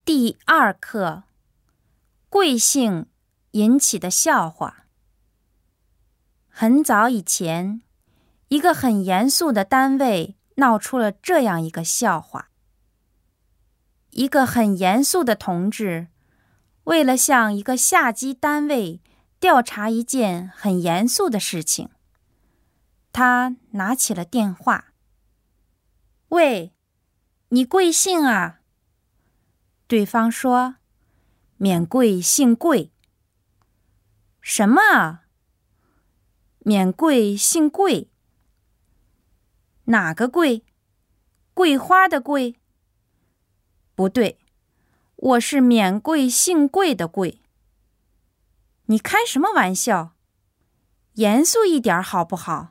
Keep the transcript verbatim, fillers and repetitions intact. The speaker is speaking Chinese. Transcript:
第二课，贵姓引起的笑话。很早以前，一个很严肃的单位闹出了这样一个笑话。一个很严肃的同志，为了向一个下级单位调查一件很严肃的事情，他拿起了电话。喂，你贵姓啊？对方说，免贵姓贵。什么啊？免贵姓贵。哪个贵？桂花的桂？不对，我是免贵姓贵的贵。你开什么玩笑？严肃一点好不好？